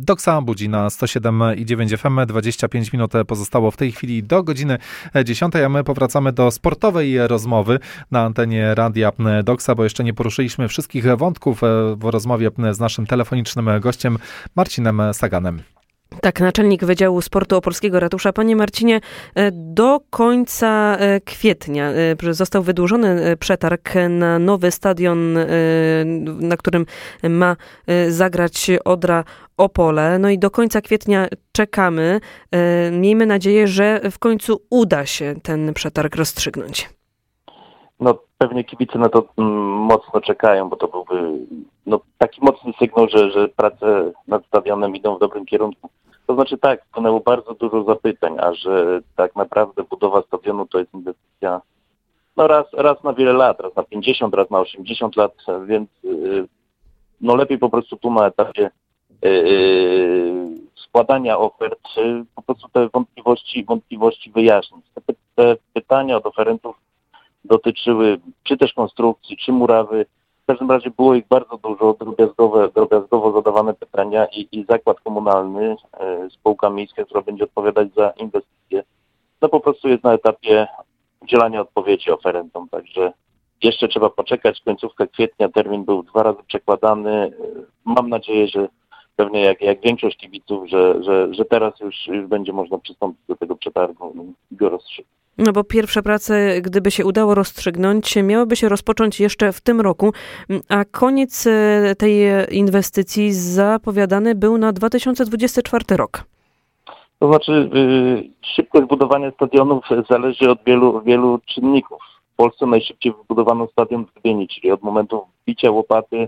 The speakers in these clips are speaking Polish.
Doksa budzi na 107,9 FM. 25 minut pozostało w tej chwili do godziny 10, a my powracamy do sportowej rozmowy na antenie Radia Doksa, bo jeszcze nie poruszyliśmy wszystkich wątków w rozmowie z naszym telefonicznym gościem Marcinem Saganem. Tak, naczelnik Wydziału Sportu Opolskiego Ratusza. Panie Marcinie, do końca kwietnia został wydłużony przetarg na nowy stadion, na którym ma zagrać Odra Opole. No i do końca kwietnia czekamy. Miejmy nadzieję, że w końcu uda się ten przetarg rozstrzygnąć. No pewnie kibice na to mocno czekają, bo to byłby taki mocny sygnał, że prace nad stadionem idą w dobrym kierunku. To znaczy tak, wpłynęło bardzo dużo zapytań, a że tak naprawdę budowa stadionu to jest inwestycja raz na wiele lat, raz na 50, raz na 80 lat, więc lepiej po prostu tu na etapie składania ofert po prostu te wątpliwości wyjaśnić. Te pytania od oferentów dotyczyły czy też konstrukcji, czy murawy. W każdym razie było ich bardzo dużo, drobiazgowo zadawane pytania i zakład komunalny, spółka miejska, która będzie odpowiadać za inwestycje, po prostu jest na etapie udzielania odpowiedzi oferentom. Także jeszcze trzeba poczekać. Końcówka kwietnia, termin był 2 razy przekładany. Mam nadzieję, że pewnie jak większość kibiców, że teraz już będzie można przystąpić do tego przetargu i go rozstrzygnąć. No bo pierwsze prace, gdyby się udało rozstrzygnąć, miałyby się rozpocząć jeszcze w tym roku, a koniec tej inwestycji zapowiadany był na 2024 rok. To znaczy szybkość budowania stadionów zależy od wielu czynników. W Polsce najszybciej wybudowano stadion w Gdyni, czyli od momentu wbicia łopaty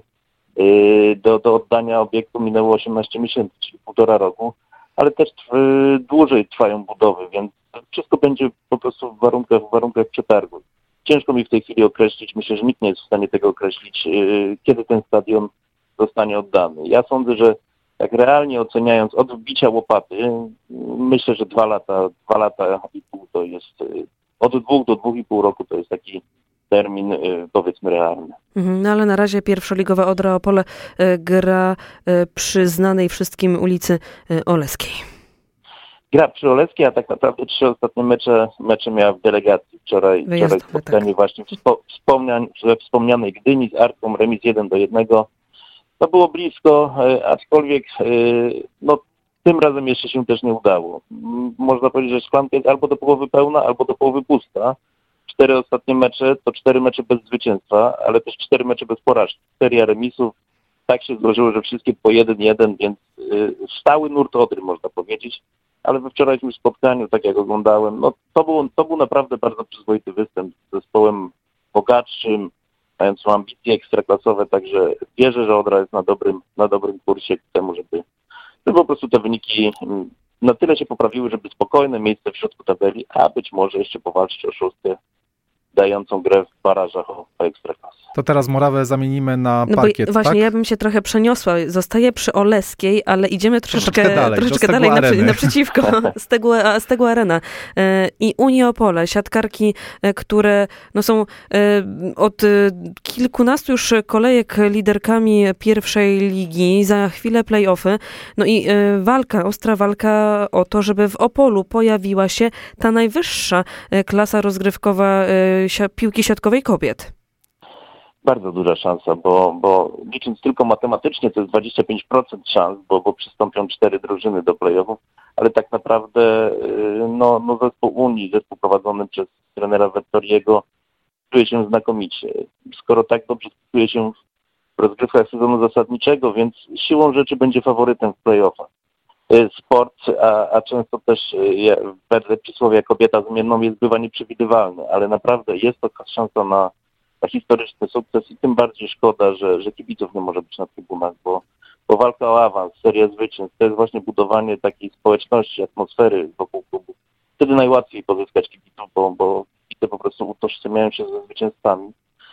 do oddania obiektu minęło 18 miesięcy, czyli 1,5 roku, ale też dłużej trwają budowy, więc wszystko będzie po prostu w warunkach przetargu. Ciężko mi w tej chwili określić, myślę, że nikt nie jest w stanie tego określić, kiedy ten stadion zostanie oddany. Ja sądzę, że tak realnie oceniając od wbicia łopaty, myślę, że 2 lata i pół to jest, od 2 do 2,5 roku to jest taki termin, powiedzmy, realny. No ale na razie pierwszoligowa Odra Opole gra przy znanej wszystkim ulicy Oleskiej. Gra przy Oleskiej, a tak naprawdę 3 ostatnie mecze miała w delegacji. Wczoraj spotkanie tak. Właśnie we wspomnianej Gdyni z Arką, remis 1-1. To było blisko, aczkolwiek tym razem jeszcze się też nie udało. Można powiedzieć, że szklanka jest albo do połowy pełna, albo do połowy pusta. 4 ostatnie mecze to 4 mecze bez zwycięstwa, ale też 4 mecze bez porażki. Seria remisów. Tak się złożyło, że wszystkie po 1-1, więc stały nurt Odry, można powiedzieć. Ale we wczorajszym spotkaniu, tak jak oglądałem, to był naprawdę bardzo przyzwoity występ z zespołem bogatszym, mającym ambicje ekstraklasowe, także wierzę, że Odra jest na dobrym kursie ku temu, żeby po prostu te wyniki na tyle się poprawiły, żeby spokojne miejsce w środku tabeli, a być może jeszcze powalczyć o 6, dającą grę w barażach o Ekstraklasę. To teraz murawę zamienimy na parkiet, właśnie, tak? Ja bym się trochę przeniosła. Zostaję przy Oleskiej, ale idziemy troszeczkę dalej naprzeciwko Stegła Arena. I Unii Opole, siatkarki, które są od kilkunastu już kolejek liderkami pierwszej ligi, za chwilę play-offy. No i ostra walka o to, żeby w Opolu pojawiła się ta najwyższa klasa rozgrywkowa piłki siatkowej kobiet. Bardzo duża szansa, bo licząc tylko matematycznie to jest 25% szans, bo przystąpią 4 drużyny do play-offów, ale tak naprawdę zespół Unii, zespół prowadzony przez trenera Vettoriego czuje się znakomicie. Skoro tak dobrze czuje się w rozgrywkach sezonu zasadniczego, więc siłą rzeczy będzie faworytem w play-offach. Sport, a często też wedle przysłowia kobieta zmienną bywa nieprzewidywalny, ale naprawdę jest to szansa na historyczny sukces i tym bardziej szkoda, że kibiców nie może być na trybunach, bo walka o awans, seria zwycięstw, to jest właśnie budowanie takiej społeczności, atmosfery wokół klubu. Wtedy najłatwiej pozyskać kibiców, bo kibice po prostu utożsamiają się ze zwycięstwami.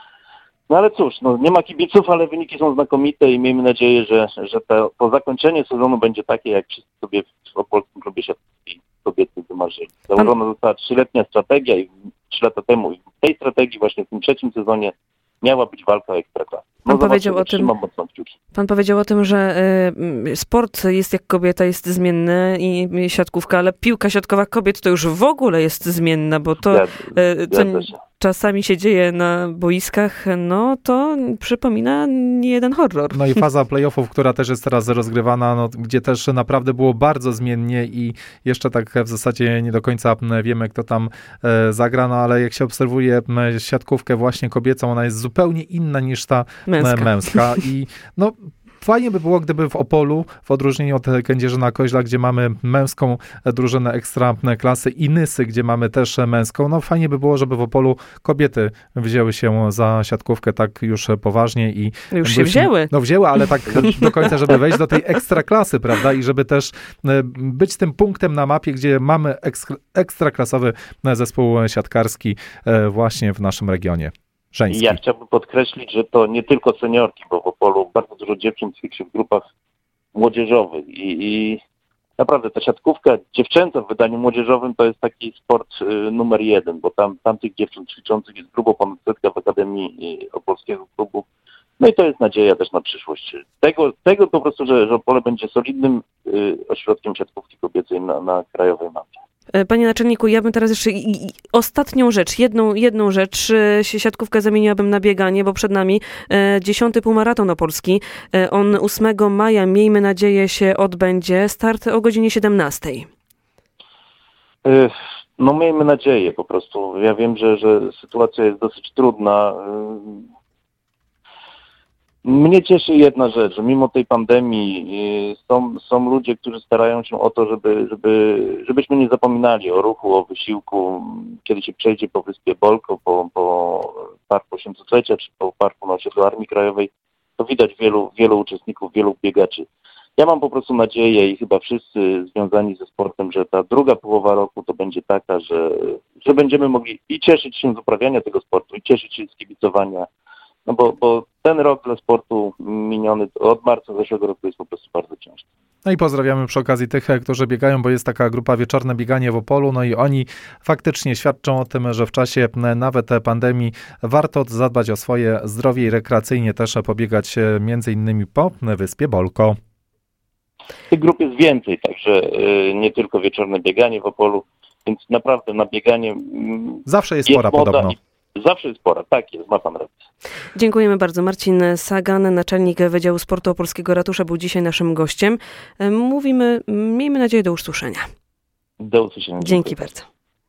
No ale cóż, nie ma kibiców, ale wyniki są znakomite i miejmy nadzieję, że to zakończenie sezonu będzie takie, jak wszyscy sobie w opolskim klubie siatkarskiej kobiety wymarzyli. Założona została 3-letnia strategia i 3 lata temu i w tej strategii właśnie w tym 3. sezonie miała być walka o Ekstraklasę. Pan powiedział o tym, Pan powiedział o tym, że sport jest jak kobieta, jest zmienny i siatkówka, ale piłka siatkowa kobiet to już w ogóle jest zmienna, bo to, co czasami się dzieje na boiskach, no to przypomina niejeden horror. No i faza playoffów, która też jest teraz rozgrywana, no, gdzie też naprawdę było bardzo zmiennie i jeszcze tak w zasadzie nie do końca wiemy, kto tam zagra, no ale jak się obserwuje siatkówkę właśnie kobiecą, ona jest zupełnie inna niż ta męska. I no fajnie by było, gdyby w Opolu, w odróżnieniu od Kędzierzyna-Koźla, gdzie mamy męską drużynę ekstra klasy i Nysy, gdzie mamy też męską, no fajnie by było, żeby w Opolu kobiety wzięły się za siatkówkę tak już poważnie i... Już się wzięły. No wzięły, ale tak do końca, żeby wejść do tej ekstra klasy, prawda? I żeby też być tym punktem na mapie, gdzie mamy ekstraklasowy zespół siatkarski właśnie w naszym regionie. Żeński. Ja chciałbym podkreślić, że to nie tylko seniorki, bo w Opolu bardzo dużo dziewczyn ćwiczy się w grupach młodzieżowych i naprawdę ta siatkówka dziewczęca w wydaniu młodzieżowym to jest taki sport numer 1, bo tam tych dziewczyn ćwiczących jest grubo ponad setka w Akademii Opolskiego Klubu. No i to jest nadzieja też na przyszłość. Tego po prostu, że Opole będzie solidnym ośrodkiem siatkówki kobiecej na krajowej mapie. Panie naczelniku, ja bym teraz jeszcze ostatnią rzecz, jedną rzecz, siatkówkę zamieniłabym na bieganie, bo przed nami 10. półmaraton opolski. On 8 maja, miejmy nadzieję, się odbędzie. Start o godzinie 17. No miejmy nadzieję po prostu. Ja wiem, że sytuacja jest dosyć trudna. Mnie cieszy jedna rzecz, że mimo tej pandemii są ludzie, którzy starają się o to, żebyśmy nie zapominali o ruchu, o wysiłku. Kiedy się przejdzie po Wyspie Bolko, po Parku Osiemsetlecia czy po Parku na osiedlu Armii Krajowej, to widać wielu uczestników, wielu biegaczy. Ja mam po prostu nadzieję i chyba wszyscy związani ze sportem, że ta druga połowa roku to będzie taka, że będziemy mogli i cieszyć się z uprawiania tego sportu, i cieszyć się z kibicowania. No bo ten rok dla sportu miniony od marca zeszłego roku jest po prostu bardzo ciężki. No i pozdrawiamy przy okazji tych, którzy biegają, bo jest taka grupa Wieczorne Bieganie w Opolu, no i oni faktycznie świadczą o tym, że w czasie nawet pandemii warto zadbać o swoje zdrowie i rekreacyjnie też pobiegać między innymi po Wyspie Bolko. Tych grup jest więcej, także nie tylko Wieczorne Bieganie w Opolu, więc naprawdę na bieganie zawsze jest pora podobno. Zawsze jest pora, tak jest, ma pan rację. Dziękujemy bardzo. Marcin Sagan, naczelnik Wydziału Sportu Opolskiego Ratusza, był dzisiaj naszym gościem. Mówimy, miejmy nadzieję, do usłyszenia. Do usłyszenia. Dzięki bardzo.